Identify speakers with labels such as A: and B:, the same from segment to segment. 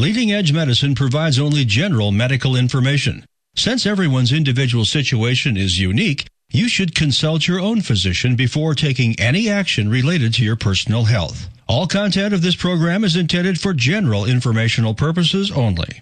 A: Leading Edge Medicine provides only general medical information. Since everyone's individual situation is unique, you should consult your own physician before taking any action related to your personal health. All content of this program is intended for general informational purposes only.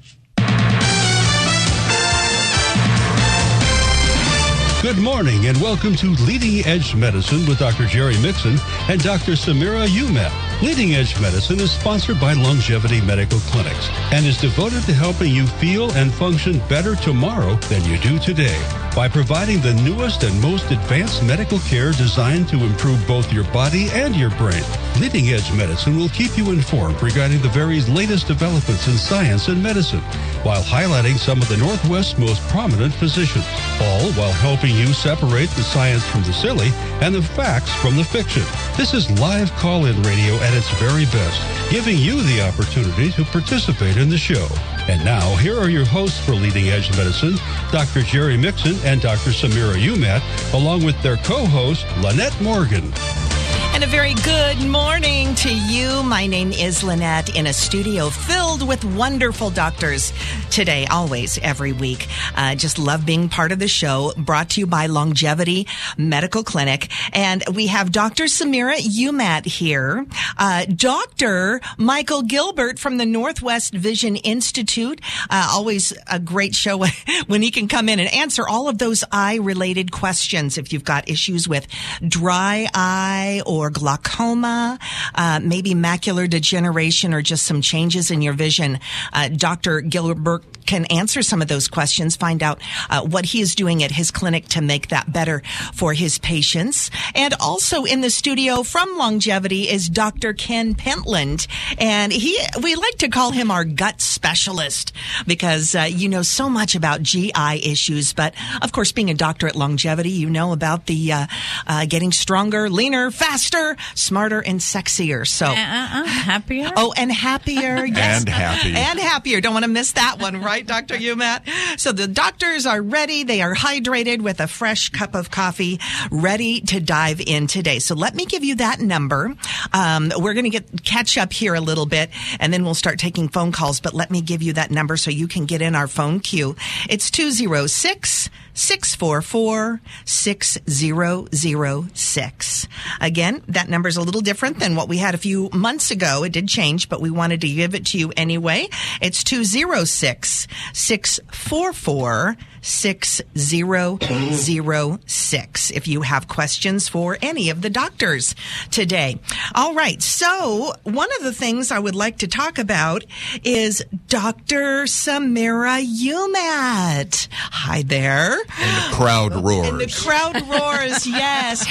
A: Good morning and welcome to Leading Edge Medicine with Dr. Jerry Mixon and Dr. Samira Umat. Leading Edge Medicine is sponsored by Longevity Medical Clinics and is devoted to helping you feel and function better tomorrow than you do today by providing the newest and most advanced medical care designed to improve both your body and your brain. Leading Edge Medicine will keep you informed regarding the very latest developments in science and medicine while highlighting some of the Northwest's most prominent physicians, all while helping you separate the science from the silly and the facts from the fiction. This is live call-in radio at its very best, giving you the opportunity to participate in the show. And now, here are your hosts for Leading Edge Medicine, Dr. Jerry Mixon and Dr. Samira Umat, along with their co-host, Lynette Morgan.
B: And a very good morning to you. My name is Lynette in a studio filled with wonderful doctors today, always, every week. Just love being part of the show, brought to you by Longevity Medical Clinic. And we have Dr. Samira Umat here, Dr. Michael Gilbert from the Northwest Vision Institute. Always a great show when he can come in and answer all of those eye-related questions. If you've got issues with dry eye or glaucoma, maybe macular degeneration or just some changes in your vision, Dr. Gilbert can answer some of those questions, find out what he is doing at his clinic to make that better for his patients. And also in the studio from Longevity is Dr. Ken Pentland, and we like to call him our gut specialist because you know so much about GI issues, but of course being a doctor at Longevity, you know about the getting stronger, leaner, faster, smarter, and sexier. So
C: happier.
B: Oh, and happier. Yes.
D: And happy.
B: And happier. Don't want to miss that one, right, Dr. Umat? So the doctors are ready. They are hydrated with a fresh cup of coffee, ready to dive in today. So let me give you that number. We're going to catch up here a little bit, and then we'll start taking phone calls. But let me give you that number so you can get in our phone queue. It's 206-644-6006. Again, that number is a little different than what we had a few months ago. It did change, but we wanted to give it to you anyway. It's 206-644-6006 if you have questions for any of the doctors today. All right. So one of the things I would like to talk about is Dr. Samira Umat. Hi there.
D: And the crowd roars.
B: And the crowd roars, yes.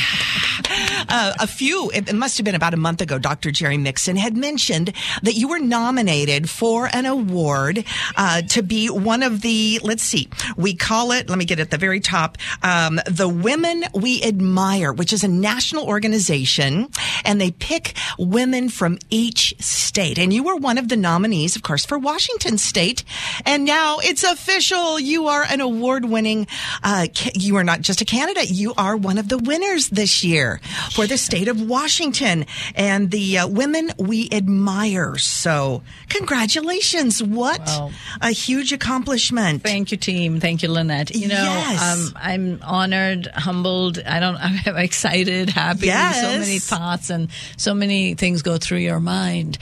B: It must have been about a month ago, Dr. Jerry Mixon had mentioned that you were nominated for an award to be one of the, we call it, let me get at the very top, the Women We Admire, which is a national organization, and they pick women from each state. And you were one of the nominees, of course, for Washington State. And now it's official. You are an award-winning, you are not just a candidate, you are one of the winners this year for the state of Washington and the Women We Admire. So congratulations. What a huge accomplishment.
C: Thank you, team. Thank you, Lynette. You know,
B: yes.
C: I'm honored, humbled. I'm excited, happy.
B: Yes.
C: So many thoughts and so many things go through your mind.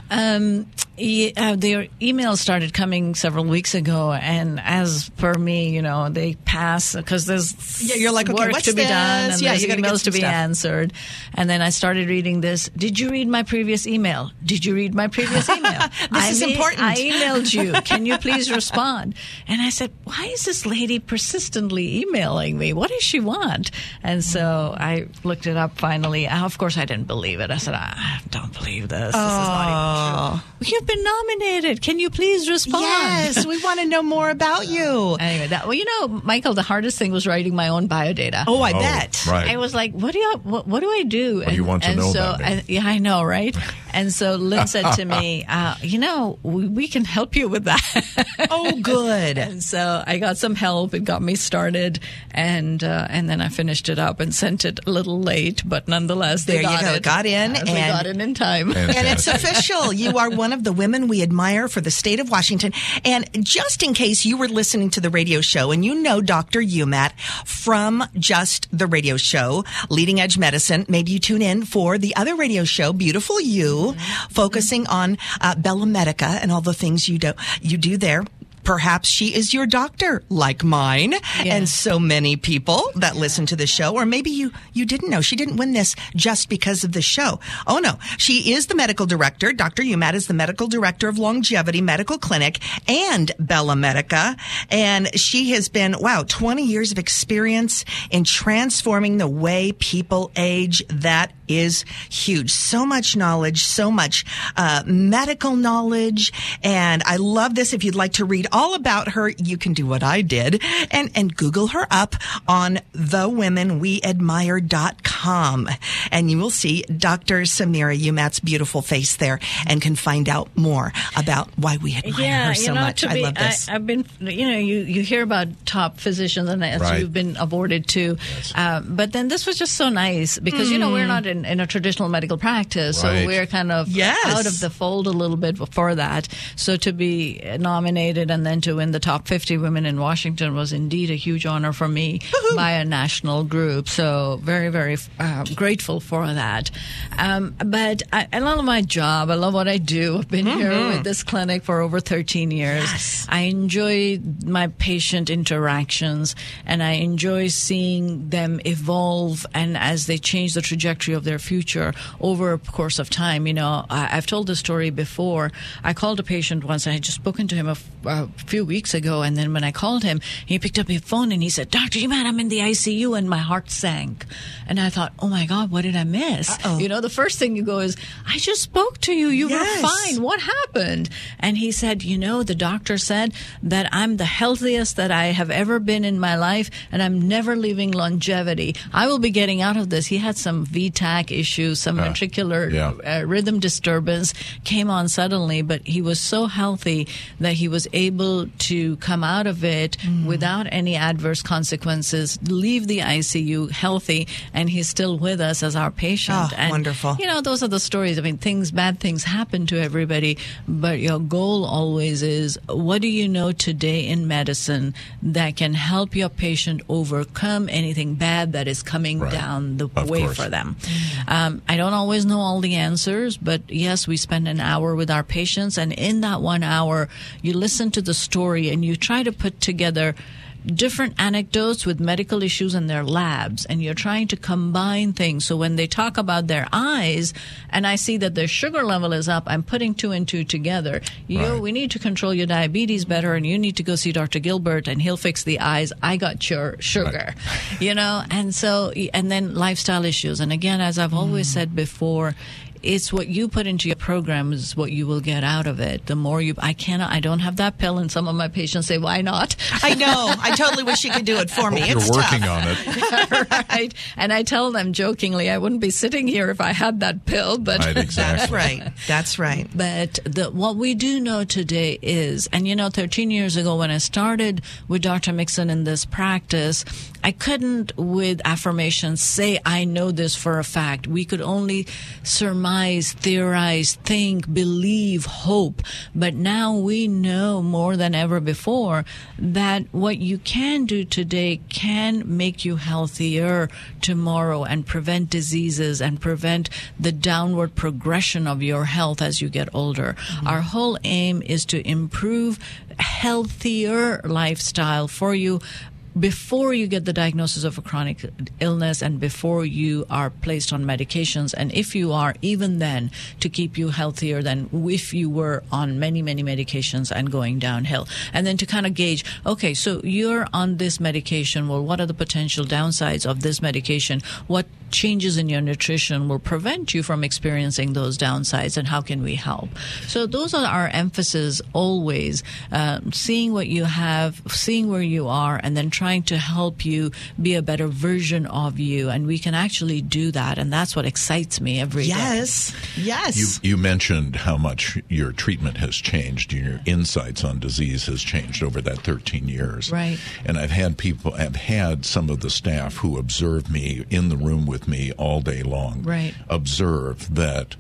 C: Their emails started coming several weeks ago, and as per me, you know, they pass because there's
B: you're like, okay,
C: work to be done and there's emails to be answered. And then I started reading this. Did you read my previous email? Did you read my previous email?
B: This is important.
C: I emailed you. Can you please respond? And I said, why is this lady persistently emailing me? What does she want? And so I looked it up finally. Of course, I didn't believe it. I said, I don't believe this. This is not even true. You've been nominated. Can you please respond?
B: Yes, we want to know more about you.
C: Anyway, Michael, the hardest thing was writing my own biodata.
B: Oh, I bet.
D: Right.
C: I was like, what do I do?
D: What do you want to know about me?
C: Yeah, I know, right? And so Lynn said to me, we can help you with that.
B: Oh, good.
C: And so I got some help. It got me started, and then I finished it up and sent it a little late, but nonetheless, they got it.
B: Got in.
C: We got it in time.
B: And it's official. You are one of the women we admire for the state of Washington. And just in case you were listening to the radio show and you know Dr. Umat from just the radio show, Leading Edge Medicine, maybe you tune in for the other radio show, Beautiful You, focusing on Bella Medica and all the things you do there. Perhaps she is your doctor, like mine, and so many people that listen to the show. Or maybe you didn't know. She didn't win this just because of the show. Oh, no. She is the medical director. Dr. Umat is the medical director of Longevity Medical Clinic and Bella Medica. And she has been, 20 years of experience in transforming the way people age. That is huge. So much knowledge, so much medical knowledge. And I love this. If you'd like to read all about her, you can do what I did and Google her up on thewomenweadmire.com. And you will see Dr. Samira Umat's beautiful face there and can find out more about why we admire her so much. I love this.
C: I've been, you hear about top physicians and as you've been awarded too. Yes. But then this was just so nice because, we're not in a traditional medical practice. So we're kind of out of the fold a little bit for that. So to be nominated and then to win the top 50 women in Washington was indeed a huge honor for me by a national group. So very, very grateful for that. But I love my job. I love what I do. I've been here with this clinic for over 13 years. Yes. I enjoy my patient interactions and I enjoy seeing them evolve and as they change the trajectory of their future over a course of time. I've told this story before. I called a patient once. I had just spoken to him a few weeks ago, and then when I called him, he picked up his phone and he said, "Dr. Umat, I'm in the ICU," and my heart sank. And I thought, oh my God, what did I miss?
B: Uh-oh.
C: The first thing you go is, I just spoke to you. You were fine. What happened? And he said, the doctor said that I'm the healthiest that I have ever been in my life, and I'm never leaving Longevity. I will be getting out of this. He had some VTAC issues, some ventricular rhythm disturbance came on suddenly, but he was so healthy that he was able to come out of it without any adverse consequences, leave the ICU healthy, and he's still with us as our patient.
B: Oh,
C: and,
B: wonderful.
C: Those are the stories. I mean, bad things happen to everybody, but your goal always is, what do you know today in medicine that can help your patient overcome anything bad that is coming down the way for them? I don't always know all the answers, but yes, we spend an hour with our patients, and in that 1 hour, you listen to the story and you try to put together different anecdotes with medical issues in their labs, and you're trying to combine things. So when they talk about their eyes and I see that their sugar level is up, I'm putting 2 and 2 together. We need to control your diabetes better, and you need to go see Dr. Gilbert and he'll fix the eyes. I got your sugar, and then lifestyle issues. And again, as I've always said before, it's what you put into your program is what you will get out of it. The more I don't have that pill, and some of my patients say, why not?
B: I know. I totally wish you could do it for me.
D: You're working on it.
C: Right. And I tell them jokingly, I wouldn't be sitting here if I had that pill. But
D: exactly.
B: That's right.
C: But what we do know today is, and 13 years ago when I started with Dr. Mixon in this practice, I couldn't, with affirmations, say I know this for a fact. We could only surmise, theorize, think, believe, hope. But now we know more than ever before that what you can do today can make you healthier tomorrow and prevent diseases and prevent the downward progression of your health as you get older. Mm-hmm. Our whole aim is to improve healthier lifestyle for you before you get the diagnosis of a chronic illness and before you are placed on medications. And if you are, even then, to keep you healthier than if you were on many, many medications and going downhill. And then to kind of gauge, okay, so you're on this medication. Well, what are the potential downsides of this medication? What changes in your nutrition will prevent you from experiencing those downsides, and how can we help? So those are our emphasis always, seeing what you have, seeing where you are, and then trying to help you be a better version of you. And we can actually do that, and that's what excites me every day.
B: Yes.
D: You mentioned how much your treatment has changed, your insights on disease has changed over that 13 years.
C: Right.
D: And I've had some of the staff who observe me in the room with me all day long.
C: Right.
D: Observe that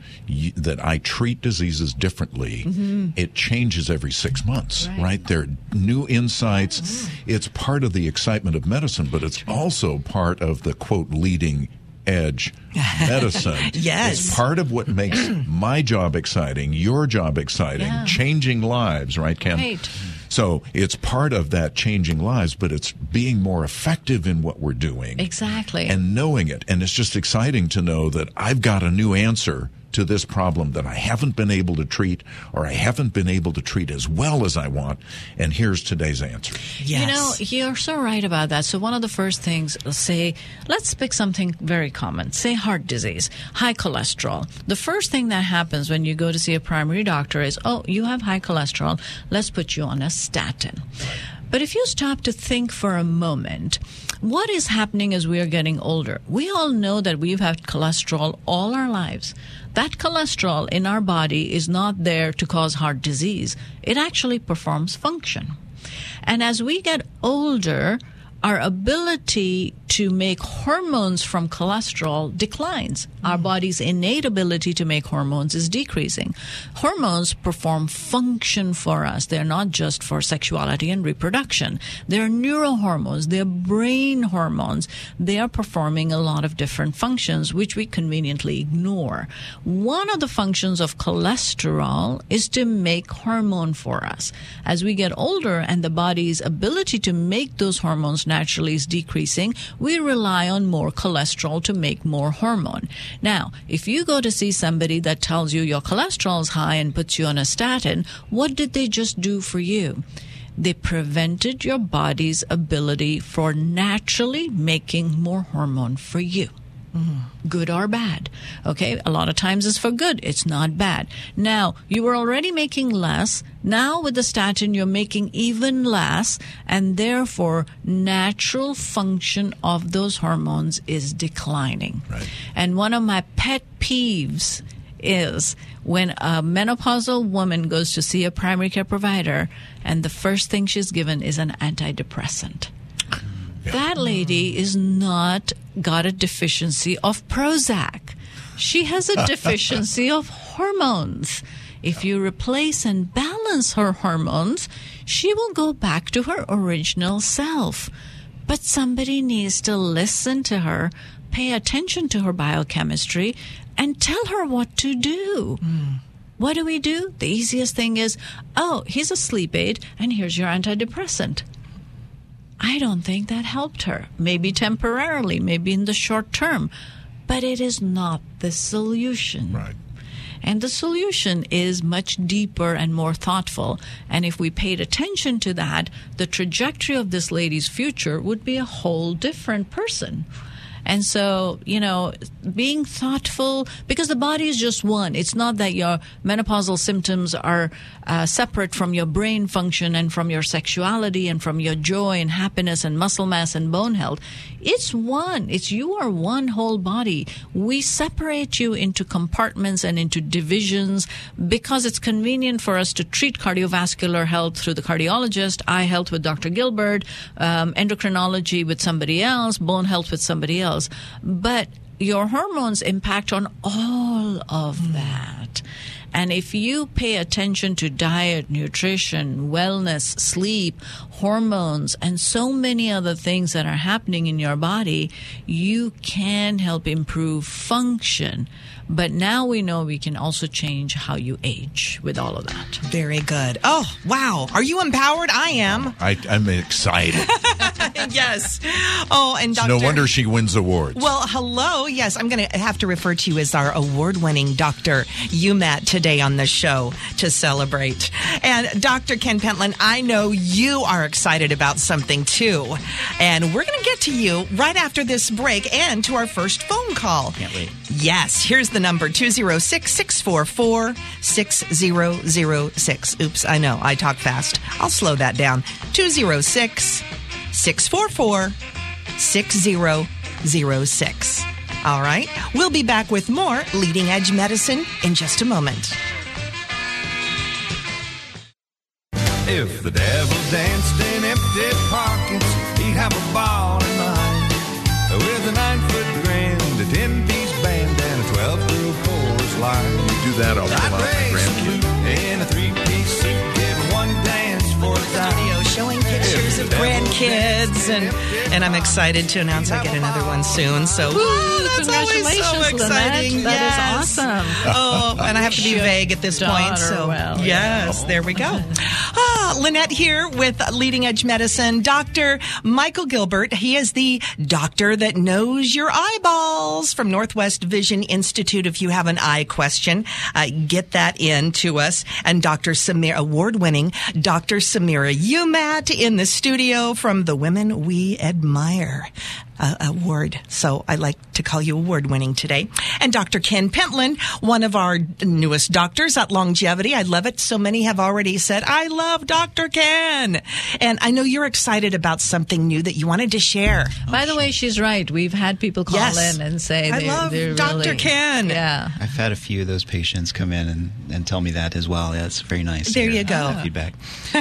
D: I treat diseases differently. Mm-hmm. It changes every 6 months, right? There are new insights. Mm-hmm. It's part of the excitement of medicine, but it's also part of the, quote, leading edge medicine.
B: Yes.
D: It's part of what makes my job exciting, your job exciting, changing lives, right, Ken?
C: Right.
D: So it's part of that changing lives, but it's being more effective in what we're doing.
C: Exactly.
D: And knowing it. And it's just exciting to know that I've got a new answer to this problem that I haven't been able to treat, or I haven't been able to treat as well as I want. And here's today's answer.
B: Yes.
C: You're so right about that. So one of the first things, let's pick something very common. Say heart disease, high cholesterol. The first thing that happens when you go to see a primary doctor is, oh, you have high cholesterol. Let's put you on a statin. But if you stop to think for a moment, what is happening as we are getting older? We all know that we've had cholesterol all our lives. That cholesterol in our body is not there to cause heart disease. It actually performs function. And as we get older, our ability to make hormones from cholesterol declines. Our body's innate ability to make hormones is decreasing. Hormones perform function for us. They're not just for sexuality and reproduction. They're neurohormones. They're brain hormones. They are performing a lot of different functions, which we conveniently ignore. One of the functions of cholesterol is to make hormone for us. As we get older and the body's ability to make those hormones naturally is decreasing, we rely on more cholesterol to make more hormone. Now, if you go to see somebody that tells you your cholesterol is high and puts you on a statin, what did they just do for you? They prevented your body's ability for naturally making more hormone for you. Mm-hmm. Good or bad. Okay, a lot of times it's for good. It's not bad. Now, you were already making less. Now with the statin, you're making even less, and therefore natural function of those hormones is declining.
D: Right.
C: And one of my pet peeves is when a menopausal woman goes to see a primary care provider and the first thing she's given is an antidepressant. That lady is not got a deficiency of Prozac. She has a deficiency of hormones. If you replace and balance her hormones, she will go back to her original self. But somebody needs to listen to her, pay attention to her biochemistry, and tell her what to do. What do? The easiest thing is, oh, here's a sleep aid, and here's your antidepressant. I don't think that helped her. Maybe temporarily, maybe in the short term. But it is not the solution.
D: Right.
C: And the solution is much deeper and more thoughtful. And if we paid attention to that, the trajectory of this lady's future would be a whole different person. And so, being thoughtful, because the body is just one. It's not that your menopausal symptoms are separate from your brain function and from your sexuality and from your joy and happiness and muscle mass and bone health. It's one. You are one whole body. We separate you into compartments and into divisions because it's convenient for us to treat cardiovascular health through the cardiologist, eye health with Dr. Gilbert, endocrinology with somebody else, bone health with somebody else. But your hormones impact on all of that. And if you pay attention to diet, nutrition, wellness, sleep, hormones, and so many other things that are happening in your body, you can help improve function. But now we know we can also change how you age with all of that.
B: Very good. Oh, wow. Are you empowered? I am.
D: I'm excited.
B: Yes. Oh, and Dr.
D: No wonder she wins awards.
B: Well, hello. Yes, I'm going to have to refer to you as our award-winning Dr. Umat today. today on the show to celebrate. And Dr. Ken Pentland, I know you are excited about something too. And we're going to get to you right after this break and to our first phone call.
E: Can't wait.
B: Yes, here's the number, 206-644-6006. Oops, I know, I talk fast. I'll slow that down. 206-644-6006. All right, we'll be back with more Leading Edge Medicine in just a moment.
F: If the devil danced in empty pockets, he'd have a ball in mind. With a 9-foot grand, a 10-piece band, and a 12-girl chorus line.
D: You do that, I'll pull out my grandkid.
F: In a 3-piece suit, give one dance for the time.
B: Showing pictures of grandkids, and I'm excited to announce I get another one soon. So that's always so exciting.
C: Lynette. That is awesome.
B: Oh, and I have to be vague at this point. So yes, there we go. Lynette here with Leading Edge Medicine. Dr. Michael Gilbert. He is the doctor that knows your eyeballs from Northwest Vision Institute. If you have an eye question, get that in to us. And Dr. Samira, award-winning Dr. Samira Umat in the studio from the Women We Admire award. So I like to call you award-winning today. And Dr. Ken Pentland, one of our newest doctors at Longevity. I love it. So many have already said, I love Dr. Ken. And I know you're excited about something new that you wanted to share.
C: By the way, she's right. We've had people call in and say
B: I love Dr.
C: Really,
B: Ken.
C: Yeah.
E: I've had a few of those patients come in and tell me that as well. Yeah, it's very nice.
B: There you go.
E: Feedback.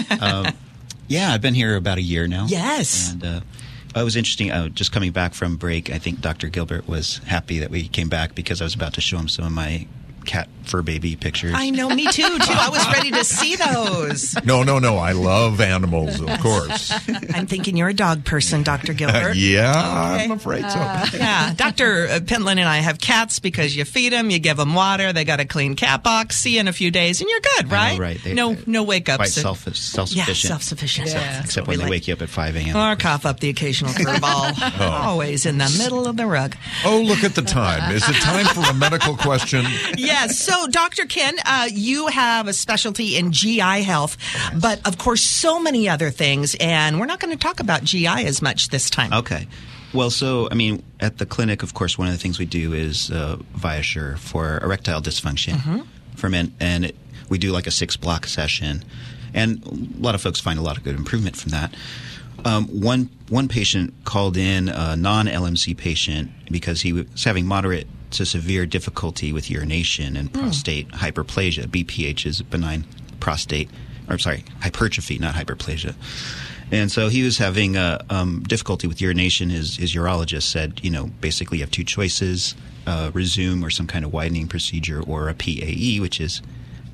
E: Yeah, I've been here about a year now.
B: Yes.
E: And it was interesting. Just coming back from break, I think Dr. Gilbert was happy that we came back because I was about to show him some of my cat fur baby pictures.
B: I know, me too. I was ready to see those.
D: No. I love animals, of course.
B: I'm thinking you're a dog person, Dr. Gilbert.
D: Yeah,
B: Okay.
D: I'm afraid so.
B: Yeah, Dr. Pentland and I have cats because you feed them, you give them water, they got a clean cat box, see you in a few days, and you're good, right?
E: I know, right.
B: No wake-ups.
E: Quite self-sufficient.
B: Yeah, self-sufficient.
C: Yeah.
E: Except when they wake you up at 5 a.m.
B: Or cough up the occasional curveball. Always in the middle of the rug.
D: Oh, look at the time. Is it time for a medical question?
B: Yes. So, Dr. Ken, you have a specialty in GI health, but of course, so many other things, and we're not going to talk about GI as much this time.
E: Okay. Well, so, I mean, at the clinic, of course, one of the things we do is Viasure for erectile dysfunction for men, and we do like a 6-block session, and a lot of folks find a lot of good improvement from that. One patient called in, a non-LMC patient, because he was having moderate to severe difficulty with urination and prostate hyperplasia. BPH is benign prostate, hypertrophy, not hyperplasia. And so he was having difficulty with urination. His urologist said, basically you have two choices, resume or some kind of widening procedure, or a PAE, which is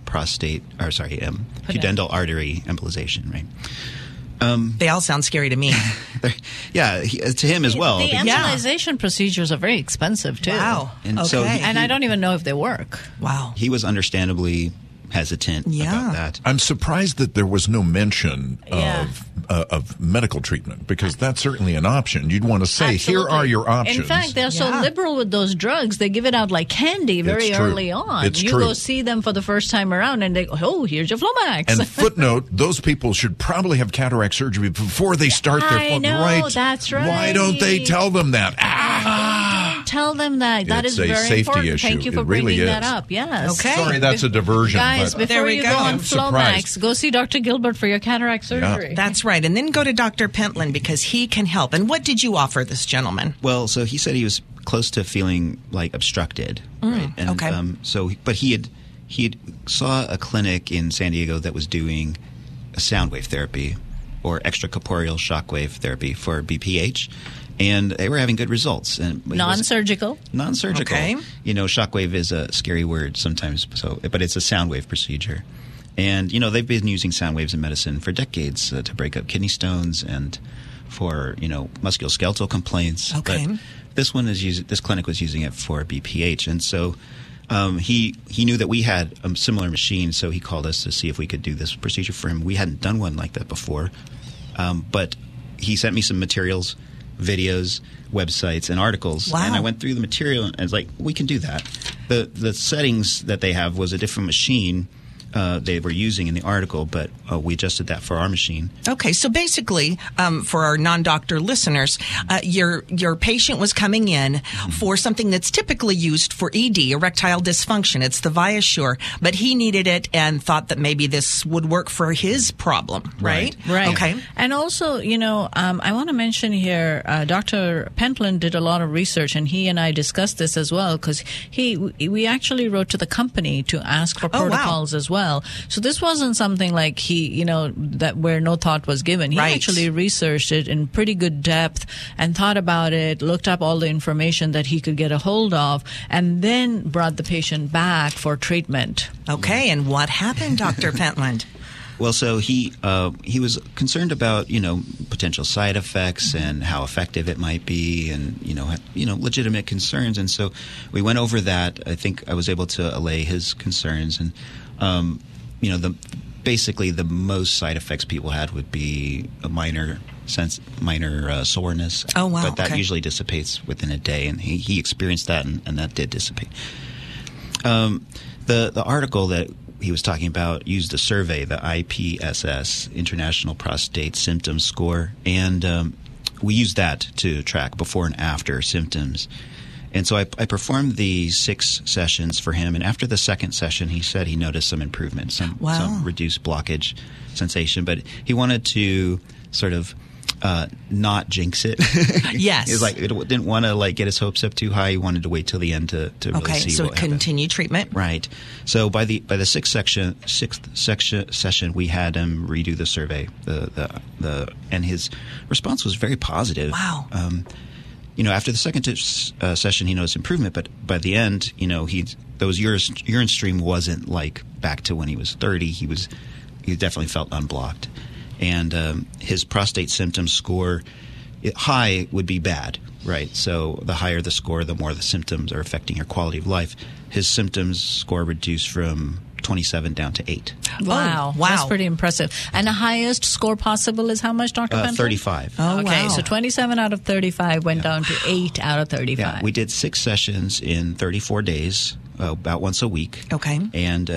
E: pudendal artery embolization, right?
B: They all sound scary to me.
E: Yeah, to him as well.
C: The embolization procedures are very expensive, too.
B: Wow.
E: And
B: okay.
E: so
C: and I don't even know if they work.
B: Wow.
E: He was understandably hesitant about that.
D: I'm surprised that there was no mention of medical treatment, because that's certainly an option. You'd want to say,
C: Absolutely.
D: here are your options.
C: In fact, they're so liberal with those drugs, they give it out like candy very early on.
D: It's
C: you
D: true.
C: go see them for the first time around and they go, oh, here's your Flomax.
D: And footnote, those people should probably have cataract surgery before they start their
C: I know,
D: right.
C: that's right.
D: Why don't they tell them that?
C: Tell them that. That
D: It's
C: is
D: a
C: very
D: safety
C: important.
D: issue.
C: Thank you for
D: It really
C: bringing that
D: is.
C: up. Yes.
B: Okay.
D: Sorry, that's a diversion.
C: Guys,
D: but
C: before
B: we
C: you
B: go.
C: go on
D: I'm surprised.
C: Flomax, go see Dr. Gilbert for your cataract surgery.
B: That's right. And then go to Dr. Pentland because he can help. And what did you offer this gentleman?
E: Well, so he said he was close to feeling like obstructed, right? And,
B: okay.
E: But he had saw a clinic in San Diego that was doing a sound wave therapy or extracorporeal shockwave therapy for BPH. And they were having good results. And
C: Non-surgical.
E: Non-surgical.
B: Okay.
E: Shockwave is a scary word sometimes, but it's a sound wave procedure. And, they've been using sound waves in medicine for decades to break up kidney stones and for, musculoskeletal complaints.
B: Okay.
E: But this clinic was using it for BPH. And so he knew that we had a similar machine, so he called us to see if we could do this procedure for him. We hadn't done one like that before. But he sent me some materials. videos, websites, and articles.
B: Wow.
E: And I went through the material and I was like, we can do that. The settings that they have was a different machine they were using in the article, but we adjusted that for our machine.
B: Okay, so basically, for our non-doctor listeners, your patient was coming in for something that's typically used for ED, erectile dysfunction. It's the ViaSure, but he needed it and thought that maybe this would work for his problem, right?
C: Right.
B: Okay.
C: And also, I want to mention here, Dr. Pentland did a lot of research, and he and I discussed this as well, because we actually wrote to the company to ask for protocols as well. So this wasn't something like that where no thought was given. He actually researched it in pretty good depth and thought about it, looked up all the information that he could get a hold of, and then brought the patient back for treatment.
B: Okay, and what happened, Dr. Pentland?
E: Well, so he was concerned about potential side effects and how effective it might be, and legitimate concerns. And so we went over that. I think I was able to allay his concerns, and basically the most side effects people had would be a minor soreness.
B: Oh wow!
E: But that usually dissipates within a day, and he experienced that, and that did dissipate. The article that he was talking about used a survey, the IPSS, International Prostate Symptom Score, and we used that to track before and after symptoms. And so I performed the 6 sessions for him, and after the second session, he said he noticed some improvement, some reduced blockage sensation, but he wanted to sort of not jinx it.
B: Yes.
E: He's didn't want to get his hopes up too high. He wanted to wait till the end to really see what happened.
B: So continue treatment.
E: Right. So by the sixth session, we had him redo the survey. And his response was very positive.
B: Wow.
E: After the second session, he noticed improvement, but by the end, those urine stream wasn't back to when he was 30. He definitely felt unblocked. And his prostate symptom score, high would be bad, right? So the higher the score, the more the symptoms are affecting your quality of life. His symptoms score reduced from 27 down to 8.
C: Wow. That's pretty impressive. And the highest score possible is how much, Dr. Pentland?
E: 35.
B: Oh,
C: okay,
B: wow.
C: So 27 out of 35 went down to 8 out of 35.
E: Yeah, we did 6 sessions in 34 days. About once a week.
B: Okay.
E: And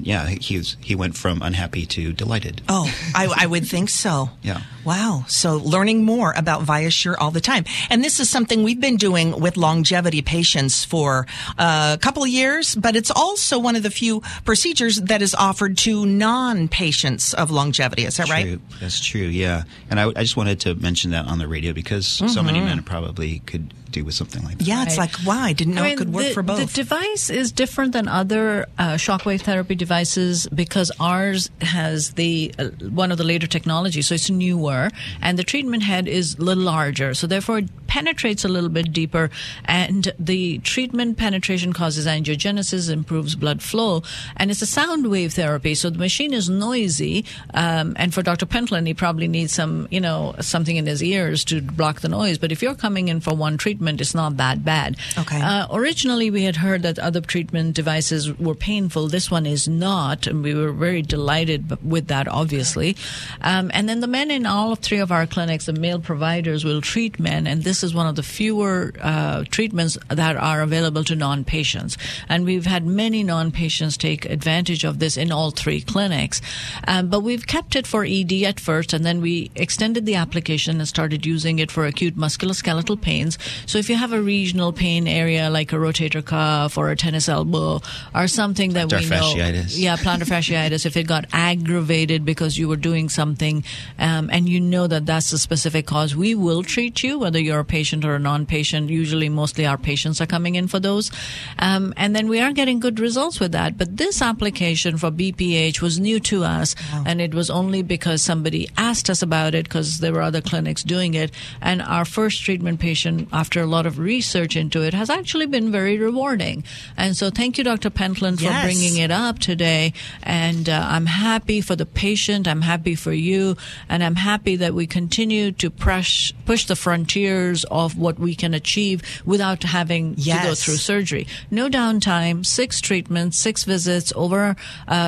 E: he went from unhappy to delighted.
B: Oh, I would think so.
E: Yeah.
B: Wow. So learning more about ViaSure all the time. And this is something we've been doing with longevity patients for a couple of years, but it's also one of the few procedures that is offered to non-patients of longevity. Is that right?
E: That's true, yeah. And I just wanted to mention that on the radio because so many men probably could do with something like that.
B: Yeah, it's wow, I didn't know it could work for both.
C: The device is different than other shockwave therapy devices because ours has one of the later technologies, so it's newer, and the treatment head is a little larger, so therefore it penetrates a little bit deeper, and the treatment penetration causes angiogenesis, improves blood flow, and it's a sound wave therapy, so the machine is noisy, and for Dr. Pentland, he probably needs something in his ears to block the noise, but if you're coming in for one treatment, it's not that bad.
B: Okay.
C: Originally, we had heard that other treatment devices were painful. This one is not, and we were very delighted with that, obviously. And then the men in all 3 of our clinics, the male providers, will treat men, and this is one of the fewer treatments that are available to non-patients. And we've had many non-patients take advantage of this in all 3 clinics. But we've kept it for ED at first, and then we extended the application and started using it for acute musculoskeletal pains. So if you have a regional pain area like a rotator cuff or a tennis elbow or something that we know, plantar fasciitis, if it got aggravated because you were doing something and you know that that's the specific cause, we will treat you, whether you're a patient or a non-patient. Usually, mostly our patients are coming in for those. And then we are getting good results with that. But this application for BPH was new to us, and it was only because somebody asked us about it because there were other clinics doing it. And our first treatment patient, after a lot of research into it, has actually been very rewarding. And so thank you, Dr. Pentland, for bringing it up today. And I'm happy for the patient. I'm happy for you. And I'm happy that we continue to push the frontiers of what we can achieve without having to go through surgery. No downtime, 6 treatments, 6 visits over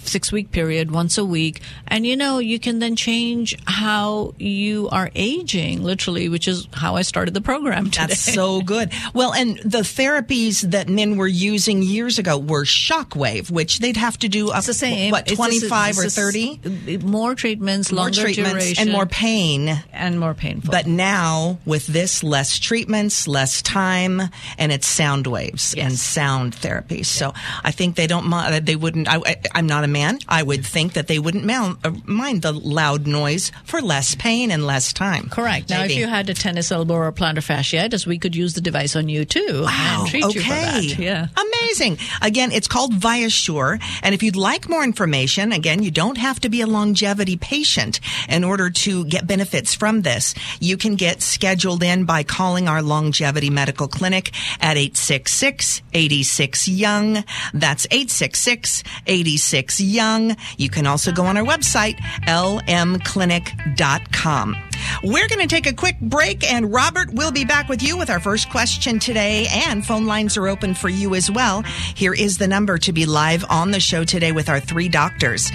C: 6-week period, once a week. And, you can then change how you are aging, literally, which is how I started the program today.
B: That's so good. Well, and the therapies that men were using years ago were shockwave, which they'd have to do up,
C: It's the same.
B: what, 25 or 30?
C: More treatments, longer duration.
B: And more pain.
C: And more painful.
B: But now, with this, less treatments, less time, and it's sound waves and sound therapy. So I think they don't mind. They wouldn't. I'm not a man. I would think that they wouldn't mind the loud noise for less pain and less time.
C: Correct. Now,
B: Maybe.
C: if you had a tennis elbow or plantar fasciitis, we could use the device on you too.
B: Wow.
C: And treat you for that. Yeah.
B: Amazing. Again, it's called ViaSure. And if you'd like more information, again, you don't have to be a longevity patient in order to get benefits from this. You can get scheduled in by calling our longevity medical clinic at 866-86-YOUNG. That's 866-86-YOUNG. You can also go on our website, lmclinic.com. We're going to take a quick break, and Robert will be back with you with our first question today, and phone lines are open for you as well. Here is the number to be live on the show today with our 3 doctors,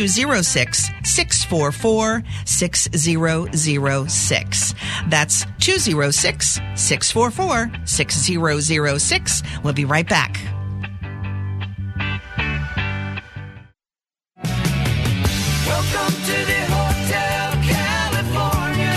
B: 206-644-6006. That's 206-644-6006. We'll be right back.
F: Welcome to the Hotel California.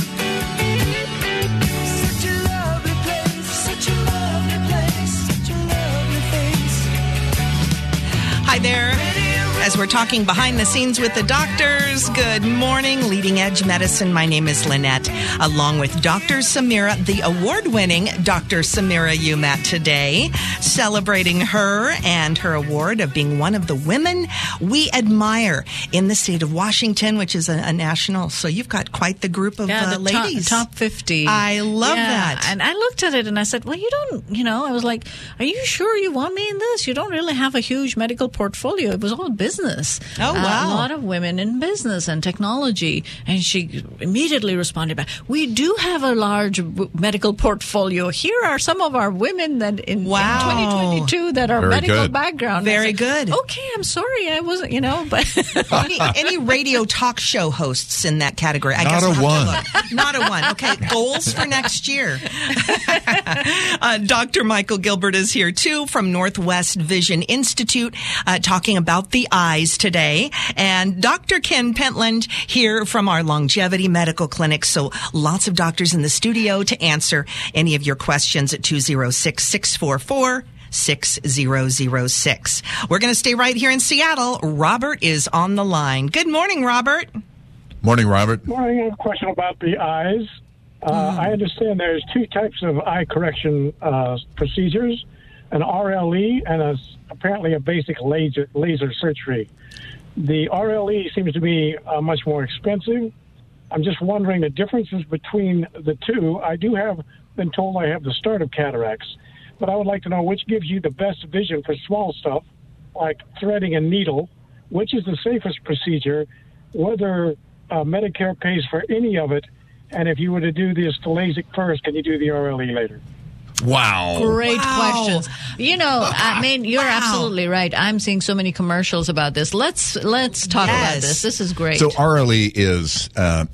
F: Such a lovely place, such a lovely place, such a lovely face.
B: Hi there. As we're talking behind the scenes with the doctors, good morning, Leading Edge Medicine. My name is Lynette, along with Dr. Samira, the award-winning Dr. Samira Umat today, celebrating her and her award of being one of the women we admire in the state of Washington, which is a national. So you've got quite the group of
C: the
B: ladies.
C: Top 50.
B: I love that.
C: And I looked at it and I said, well, you don't, I was like, are you sure you want me in this? You don't really have a huge medical portfolio. It was all business.
B: Oh, wow.
C: A lot of women in business and technology. And she immediately responded back, we do have a large medical portfolio. Here are some of our women that in 2022 that are
D: Very
C: medical
D: good.
C: background.
B: Very
C: said,
B: good.
C: Okay, I'm sorry. I wasn't, but.
B: any radio talk show hosts in that category? I
D: Not
B: guess
D: a
B: we'll have
D: one.
B: to look. Not a one. Okay, goals for next year. Dr. Michael Gilbert is here too from Northwest Vision Institute, talking about the eyes today, and Dr. Ken Pentland here from our Longevity Medical Clinic. So lots of doctors in the studio to answer any of your questions at 206-644-6006. We're going to stay right here in Seattle. Robert is on the line. Good morning, Robert.
D: Morning, Robert.
G: Morning. I have a question about the eyes. I understand there's 2 types of eye correction procedures, an RLE and apparently a basic laser surgery. The RLE seems to be much more expensive. I'm just wondering the differences between the two. I do have been told I have the start of cataracts, but I would like to know which gives you the best vision for small stuff, like threading a needle, which is the safest procedure, whether Medicare pays for any of it, and if you were to do the LASIK first, can you do the RLE later?
D: Wow.
C: Great
B: Wow.
C: questions. I mean, you're absolutely right. I'm seeing so many commercials about this. Let's talk about this. This is great.
D: So RLE is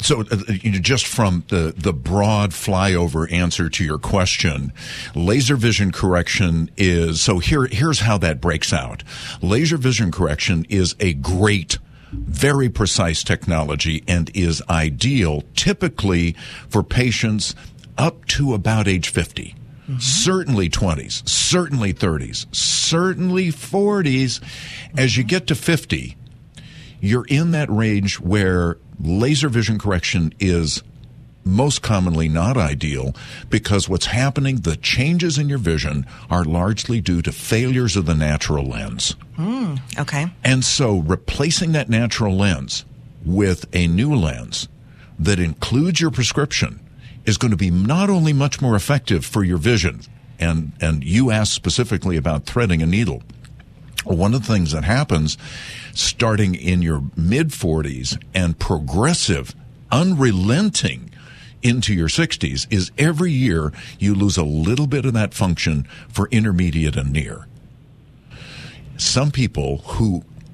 D: just from the broad flyover answer to your question, laser vision correction is so here's how that breaks out. Laser vision correction is a great, very precise technology and is ideal typically for patients up to about age 50. Certainly 20s, certainly 30s, certainly 40s. As you get to 50, you're in that range where laser vision correction is most commonly not ideal because what's happening, the changes in your vision are largely due to failures of the natural lens.
B: Okay.
D: And so replacing that natural lens with a new lens that includes your prescription is going to be not only much more effective for your vision, and you asked specifically about threading a needle. One of the things that happens starting in your mid-40s and progressive, unrelenting into your 60s is every year you lose a little bit of that function for intermediate and near. Some people who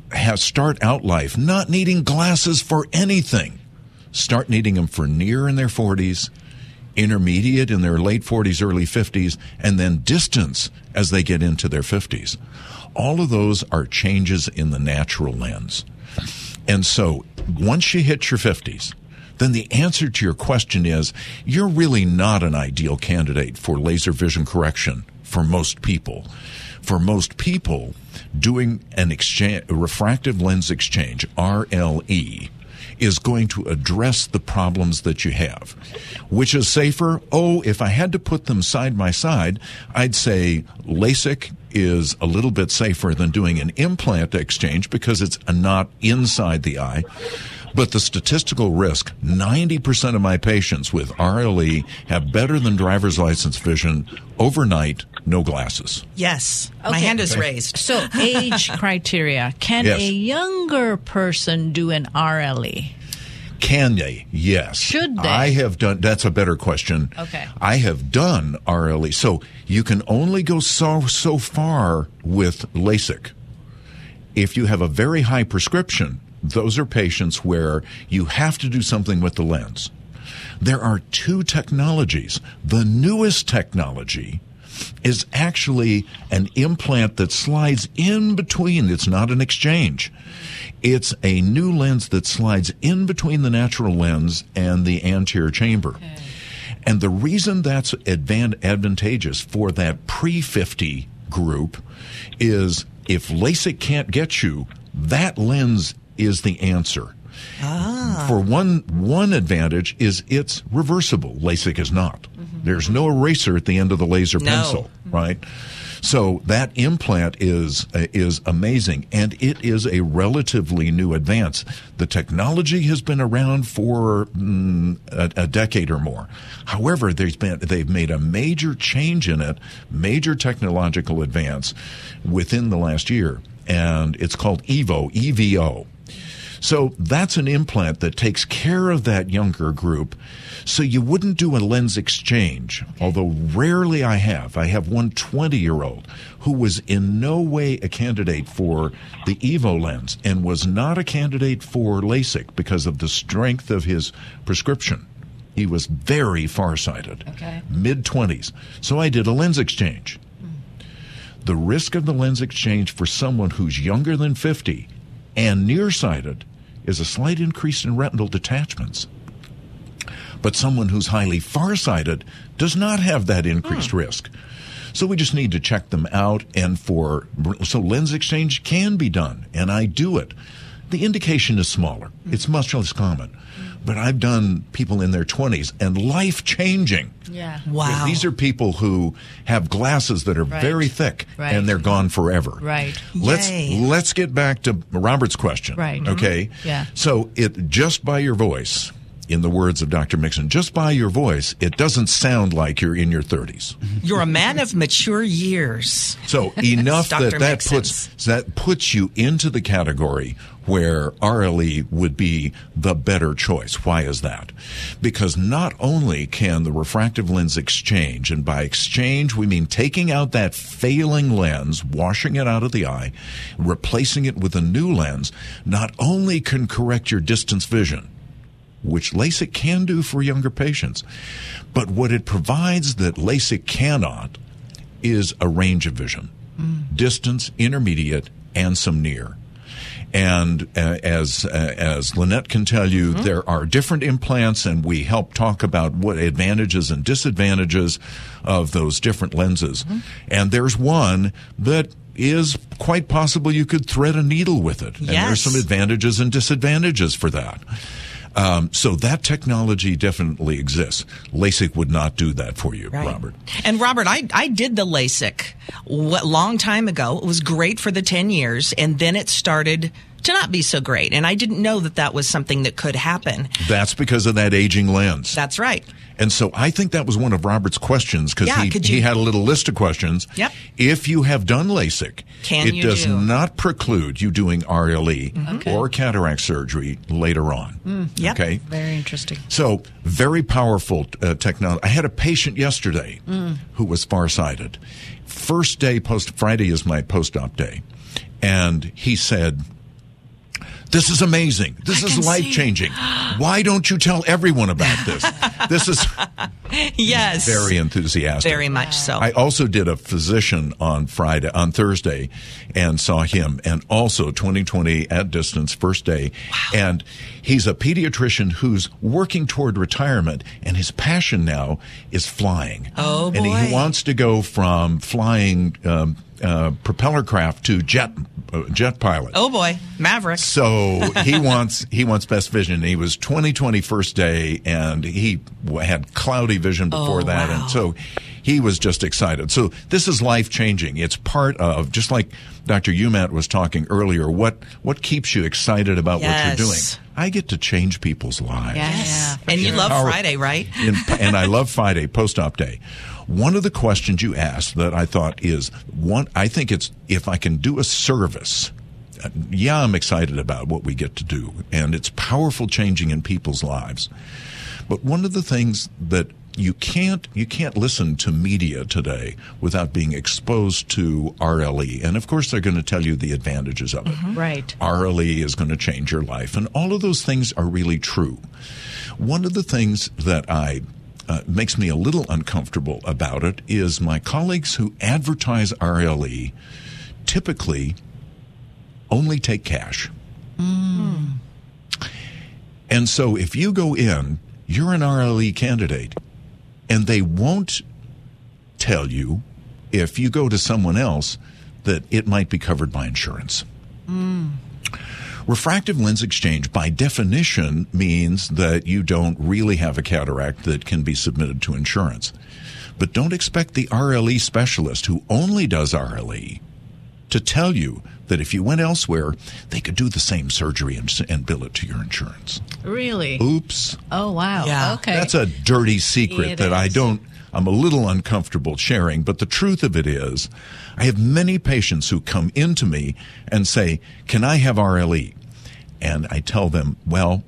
D: start out life not needing glasses for anything, start needing them for near in their 40s, intermediate in their late 40s, early 50s, and then distance as they get into their 50s. All of those are changes in the natural lens. And so once you hit your 50s, then the answer to your question is you're really not an ideal candidate for laser vision correction for most people. For most people, doing a refractive lens exchange, RLE, is going to address the problems that you have. Which is safer? Oh, if I had to put them side by side, I'd say LASIK is a little bit safer than doing an implant exchange because it's not inside the eye. But the statistical risk, 90% of my patients with RLE have better than driver's license vision overnight, no glasses.
B: Yes.
C: Okay.
B: My hand is raised.
C: So age criteria. Can
D: Yes.
C: a younger person do an RLE?
D: Can they? Yes.
C: Should they?
D: I have done, that's a better question.
C: Okay.
D: I have done RLE. So you can only go so far with LASIK. If you have a very high prescription, those are patients where you have to do something with the lens. There are two technologies. The newest technology is actually an implant that slides in between. It's not an exchange. It's a new lens that slides in between the natural lens and the anterior chamber. Okay. And the reason that's advantageous for that pre-50 group is if LASIK can't get you, that lens is the answer. For one advantage is it's reversible. LASIK is not. Mm-hmm. There's no eraser at the end of the laser pencil, right? So that implant is amazing, and it is a relatively new advance. The technology has been around for a decade or more. However, they've made a major change in it, major technological advance within the last year, and it's called EVO. So that's an implant that takes care of that younger group. So you wouldn't do a lens exchange, although rarely I have. I have one 20-year-old who was in no way a candidate for the EVO lens and was not a candidate for LASIK because of the strength of his prescription. He was very farsighted, mid-20s. So I did a lens exchange. The risk of the lens exchange for someone who's younger than 50 and nearsighted is a slight increase in retinal detachments. But someone who's highly farsighted does not have that increased risk. So we just need to check them out, and so lens exchange can be done, and I do it. The indication is smaller. It's much less common. But I've done people in their 20s and life-changing.
C: Yeah.
B: Wow.
D: These are people who have glasses that are very thick, and they're gone forever.
C: Right.
D: Let's get back to Robert's question.
C: Right.
D: Okay?
C: Yeah.
D: So just by your voice, in the words of Dr. Mixon, just by your voice, it doesn't sound like you're in your 30s.
B: You're a man of mature years.
D: So enough
B: Dr.
D: that puts you into the category where RLE would be the better choice. Why is that? Because not only can the refractive lens exchange, and by exchange we mean taking out that failing lens, washing it out of the eye, replacing it with a new lens, not only can correct your distance vision, which LASIK can do for younger patients, but what it provides that LASIK cannot is a range of vision, distance, intermediate, and some near. And as Lynette can tell you, there are different implants, and we help talk about what advantages and disadvantages of those different lenses. And there's one that is quite possible you could thread a needle with it. And there's some advantages and disadvantages for that. So that technology definitely exists. LASIK would not do that for you, Robert.
B: And Robert, I did the LASIK long time ago. It was great for the 10 years, and then it started to not be so great. And I didn't know that was something that could happen.
D: That's because of that aging lens.
B: That's right.
D: And so I think that was one of Robert's questions, because he had a little list of questions.
B: Yep.
D: If you have done LASIK, it does not preclude you doing RLE or cataract surgery later on. Okay?
C: Very interesting.
D: So very powerful technology. I had a patient yesterday who was farsighted. First day Friday is my post-op day. And he said, This is amazing. This is life-changing. Why don't you tell everyone about this? This is
B: yes,
D: very enthusiastic.
B: Very much so.
D: I also did a physician on Thursday, and saw him, and also 20/20 at distance, first day. Wow. And he's a pediatrician who's working toward retirement, and his passion now is flying.
B: Oh, boy.
D: And he wants to go from flying propeller craft to jet pilot.
B: Oh boy, Maverick.
D: So he wants best vision. He was 20/20 first day, and he had cloudy vision before that,
B: wow.
D: and so he was just excited. So this is life changing. It's part of, just like Dr. Umat was talking earlier, what keeps you excited about what you're doing. I get to change people's lives.
B: Yes. And you love Friday, right?
D: And I love Friday, post-op day. One of the questions you asked that I thought is I think it's, if I can do a service, I'm excited about what we get to do, and it's powerful changing in people's lives. But one of the things that you can't listen to media today without being exposed to RLE. And of course, they're going to tell you the advantages of it.
C: Mm-hmm. Right.
D: RLE is going to change your life. And all of those things are really true. One of the things that makes me a little uncomfortable about it is my colleagues who advertise RLE typically only take cash. Mm. And so if you go in, you're an RLE candidate, and they won't tell you, if you go to someone else, that it might be covered by insurance. Mm. Refractive lens exchange, by definition, means that you don't really have a cataract that can be submitted to insurance. But don't expect the RLE specialist who only does RLE to tell you that if you went elsewhere, they could do the same surgery and bill it to your insurance.
C: Really?
D: Oops.
C: Oh, wow.
B: Yeah.
C: Okay.
D: That's a dirty secret that I'm a little uncomfortable sharing. But the truth of it is, I have many patients who come into me and say, can I have RLE? And I tell them, well,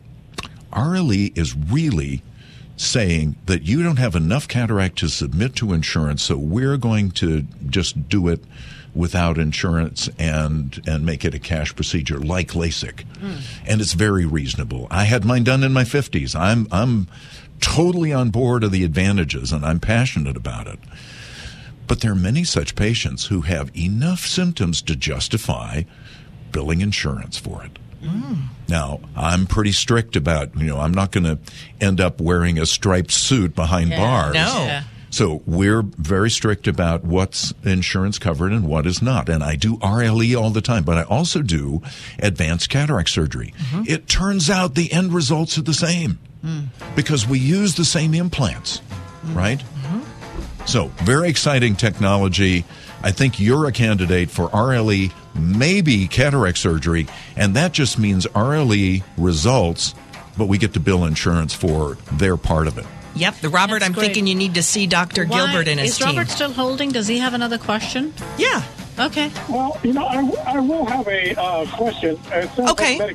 D: RLE is really saying that you don't have enough cataract to submit to insurance, so we're going to just do it without insurance and make it a cash procedure like LASIK. And it's very reasonable. I had mine done in my 50s. I'm totally on board of the advantages, and I'm passionate about it. But there are many such patients who have enough symptoms to justify billing insurance for it. Now, I'm pretty strict about, I'm not going to end up wearing a striped suit behind bars.
B: No.
C: Yeah.
D: So we're very strict about what's insurance covered and what is not. And I do RLE all the time, but I also do advanced cataract surgery. Mm-hmm. It turns out the end results are the same because we use the same implants, right? Mm-hmm. So very exciting technology. I think you're a candidate for RLE, maybe cataract surgery, and that just means RLE results, but we get to bill insurance for their part of it.
B: Yep. Robert,
C: That's
B: I'm
C: great.
B: thinking you need to see Dr. Gilbert and his
C: Is
B: team.
C: Robert still holding? Does he have another question?
B: Yeah.
C: Okay.
G: Well, I will have a question. It sounds
B: Okay.
G: like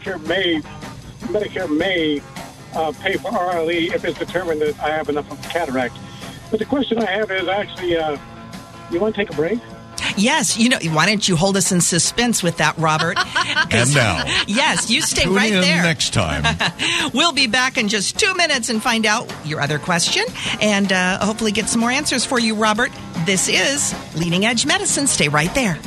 G: Medicare may pay for RLE if it's determined that I have enough of cataract. But the question I have is actually, you want to take a break?
B: Yes. Why don't you hold us in suspense with that, Robert?
D: And now,
B: Yes, you stay
D: tune
B: right
D: in
B: there.
D: next time.
B: We'll be back in just 2 minutes and find out your other question and hopefully get some more answers for you, Robert. This is Leading Edge Medicine. Stay right there.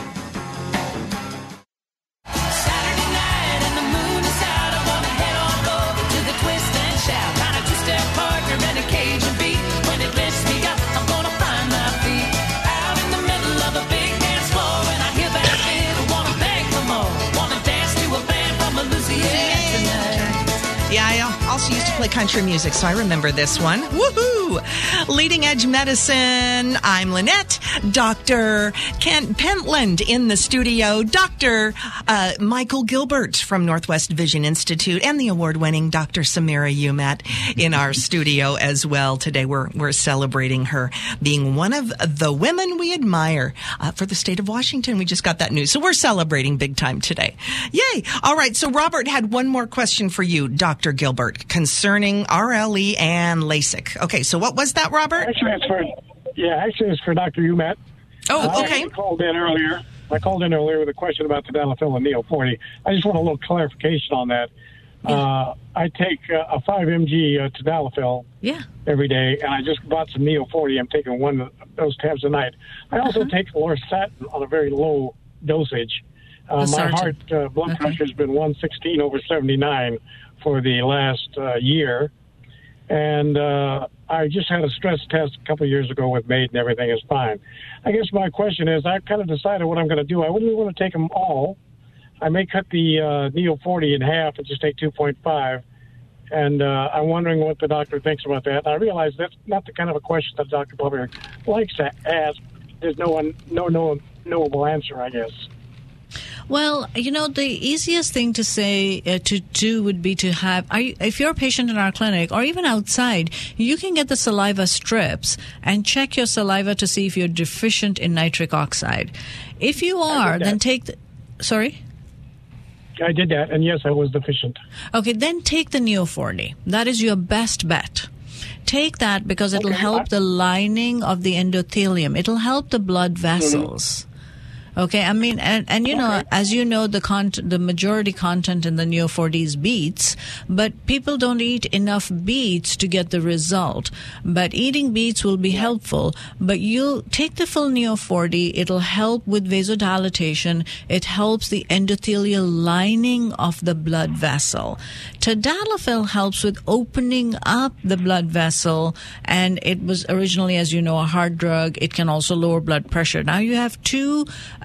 H: Saturday night and the moon is out. I wanna head on over to the Twist and Shout. Find a two-step partner and a Cajun beat. When it lifts me up, I'm gonna find my feet. Out in the middle of a big dance floor, and I hear that fiddle, wanna beg for more. Wanna dance to a band from Louisiana tonight.
B: Yeah, I also used to play country music, so I remember this one. Woohoo! Leading Edge Medicine. I'm Lynette. Dr. Kent Pentland in the studio. Dr. Michael Gilbert from Northwest Vision Institute, and the award-winning Dr. Samira Umat in our studio as well. Today we're celebrating her being one of the women we admire for the state of Washington. We just got that news, so we're celebrating big time today. Yay! All right, so Robert had one more question for you, Dr. Gilbert, concerning RLE and LASIK. Okay, so what was that, Robert?
G: Actually, it's for Dr. Umat.
B: Oh,
G: I
B: okay.
G: actually called in earlier. I called in earlier with a question about tadalafil and Neo 40. I just want a little clarification on that. I take a 5 mg tadalafil every day, and I just bought some Neo 40. I'm taking one of those tabs a night. I also take lorcatin on a very low dosage. My heart blood pressure has been 116 over 79 for the last year. And I just had a stress test a couple of years ago with MAID, and everything is fine. I guess my question is, I've kind of decided what I'm going to do. I wouldn't want to take them all. I may cut the Neo 40 in half and just take 2.5. And I'm wondering what the doctor thinks about that. And I realize that's not the kind of a question that Dr. Bubber likes to ask. There's no knowable answer, I guess.
C: Well, the easiest thing to say to do would be to have, if you're a patient in our clinic or even outside, you can get the saliva strips and check your saliva to see if you're deficient in nitric oxide. If you are, then take the, sorry?
G: I did that, and yes, I was deficient.
C: Okay, then take the Neo 40. That is your best bet. Take that because it'll help the lining of the endothelium. It'll help the blood vessels. Okay, I mean, and as you know, the majority content in the Neo 40 is beets, but people don't eat enough beets to get the result. But eating beets will be helpful. But you take the full Neo 40, it'll help with vasodilatation. It helps the endothelial lining of the blood vessel. Tadalafil helps with opening up the blood vessel, and it was originally, as you know, a heart drug. It can also lower blood pressure. Now you have two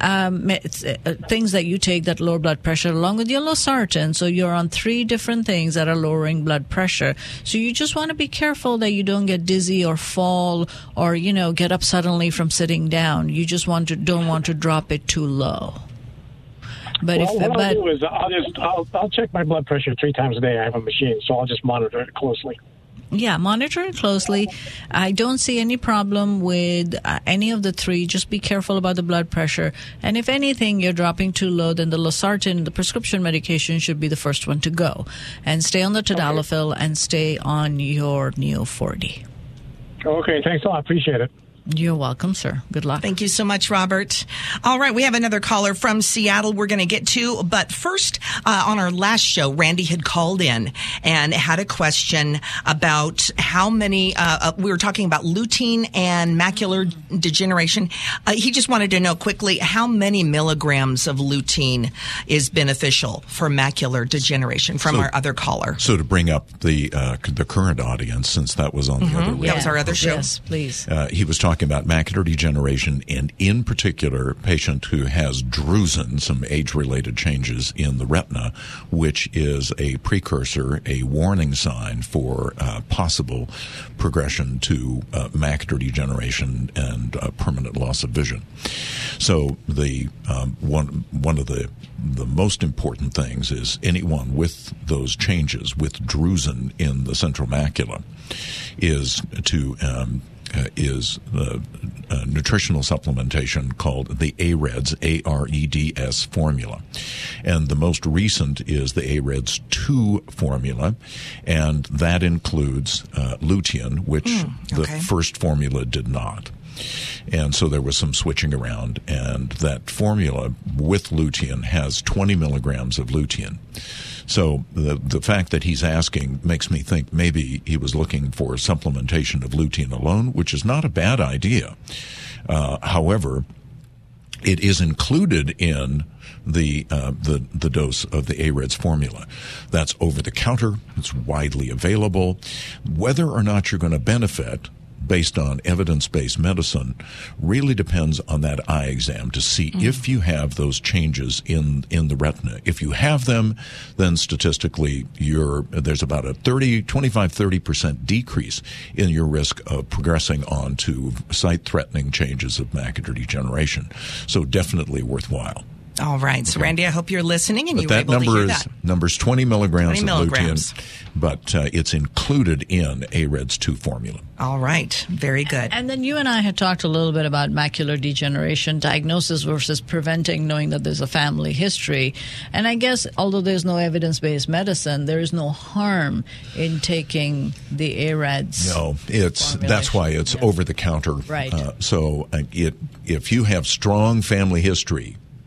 C: things that you take that lower blood pressure along with your losartan. So you're on 3 different things that are lowering blood pressure. So you just want to be careful that you don't get dizzy or fall or, get up suddenly from sitting down. You just don't want to drop it too low. But
G: I'll do is I'll check my blood pressure 3 times a day. I have a machine, so I'll just monitor it closely.
C: Yeah, monitor it closely. I don't see any problem with any of the 3. Just be careful about the blood pressure. And if anything, you're dropping too low, then the losartan, the prescription medication, should be the first one to go. And stay on the tadalafil and stay on your Neo 40.
G: Okay, thanks a lot. Appreciate it.
C: You're welcome, sir. Good luck.
B: Thank you so much, Robert. All right, we have another caller from Seattle we're going to get to. But first, on our last show, Randy had called in and had a question about how many, we were talking about lutein and macular degeneration. He just wanted to know quickly how many milligrams of lutein is beneficial for macular degeneration from our other caller.
D: So to bring up the current audience, since that was on the other radio.
B: That was our other show.
C: Yes, please.
D: He was talking about macular degeneration, and in particular, a patient who has drusen, some age-related changes in the retina, which is a precursor, a warning sign for possible progression to macular degeneration and permanent loss of vision. So the one of the most important things is anyone with those changes, with drusen in the central macula, is to nutritional supplementation called the AREDS, AREDS formula. And the most recent is the AREDS 2 formula, and that includes lutein, which the first formula did not. And so there was some switching around, and that formula with lutein has 20 milligrams of lutein. So the fact that he's asking makes me think maybe he was looking for supplementation of lutein alone, which is not a bad idea. However, it is included in the dose of the AREDS formula. That's over the counter. It's widely available. Whether or not you're going to benefit based on evidence-based medicine really depends on that eye exam to see if you have those changes in the retina. If you have them, then statistically there's about a 25-30% decrease in your risk of progressing on to sight-threatening changes of macular degeneration. So definitely worthwhile.
B: All right. So, Randy, I hope you're listening and you were able
D: to
B: hear that.
D: Number's 20 milligrams of lutein, but it's included in AREDS 2 formula.
B: All right. Very good.
C: And then you and I had talked a little bit about macular degeneration, diagnosis versus preventing, knowing that there's a family history. And I guess, although there's no evidence-based medicine, there is no harm in taking the AREDS.
D: No, that's why it's over the counter.
C: Right.
D: So if you have strong family history,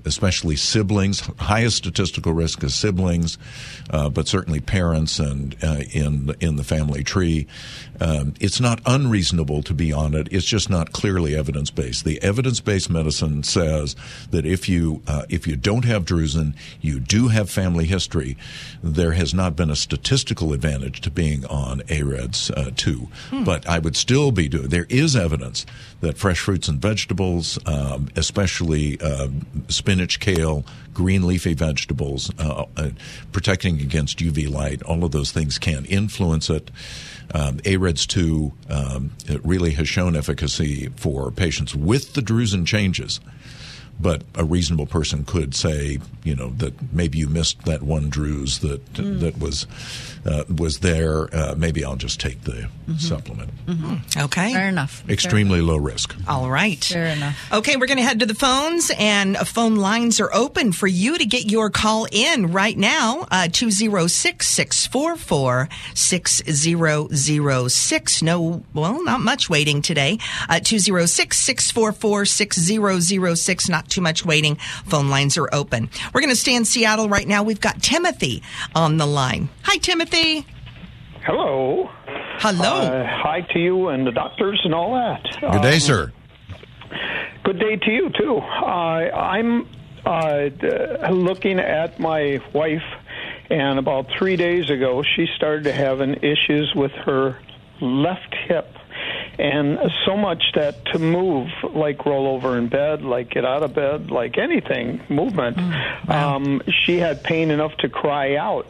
D: especially siblings. Highest statistical risk is siblings, but certainly parents and in the family tree. It's not unreasonable to be on it. It's just not clearly evidence-based. The evidence-based medicine says that if you don't have drusen, you do have family history, there has not been a statistical advantage to being on AREDS 2. But I would still be doing. There is evidence that fresh fruits and vegetables, especially spinach, kale, green leafy vegetables, protecting against UV light, all of those things can influence it. AREDS 2 it really has shown efficacy for patients with the drusen changes. But a reasonable person could say, that maybe you missed that one druse that was there. Maybe I'll just take the supplement.
B: Okay.
C: Fair enough.
D: Extremely low risk.
B: All right.
C: Fair enough.
B: Okay, we're going to head to the phones, and phone lines are open for you to get your call in right now. 206-644-6006. Not much waiting today. 206-644-6006. Not too much waiting. Phone lines are open. We're going to stay in Seattle right now. We've got Timothy on the line. Hi, Timothy.
I: Hello.
B: Hello.
I: Hi to you and the doctors and all that.
D: Good day, sir.
I: Good day to you, too. I'm looking at my wife, and about 3 days ago, she started having issues with her left hip. And so much that to move, like roll over in bed, like get out of bed, like anything, movement, she had pain enough to cry out.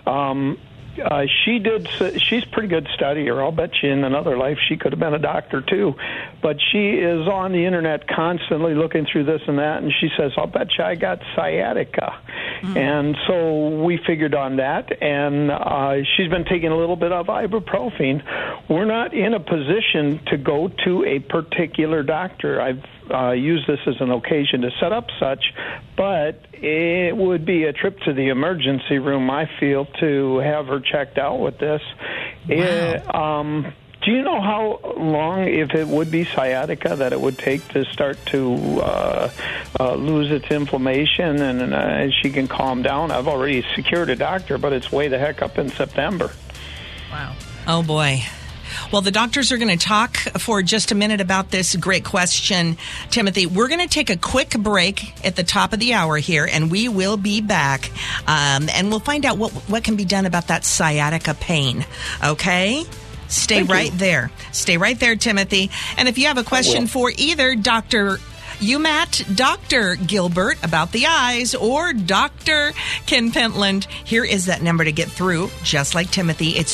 I: She's a pretty good studier. I'll bet you in another life she could have been a doctor too. But she is on the internet constantly looking through this and that, and she says, I'll bet you I got sciatica. And so we figured on that, and she's been taking a little bit of ibuprofen. We're not in a position to go to a particular doctor. I've used this as an occasion to set up such, but it would be a trip to the emergency room, I feel, to have her checked out with this.
B: Wow.
I: Do you know how long, if it would be sciatica, that it would take to start to lose its inflammation and she can calm down? I've already secured a doctor, but it's way the heck up in September.
C: Wow.
B: Oh, boy. Well, the doctors are going to talk for just a minute about this. Great question, Timothy. We're going to take a quick break at the top of the hour here, and we will be back. And we'll find out what can be done about that sciatica pain. Okay? Stay right there. Stay right there, Timothy. And if you have a question for either Dr. UMAT, Dr. Gilbert about the eyes, or Dr. Ken Pentland, here is that number to get through. Just like Timothy, it's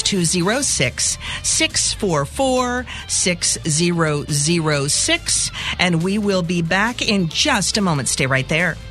B: 206-644-6006. And we will be back in just a moment. Stay right there.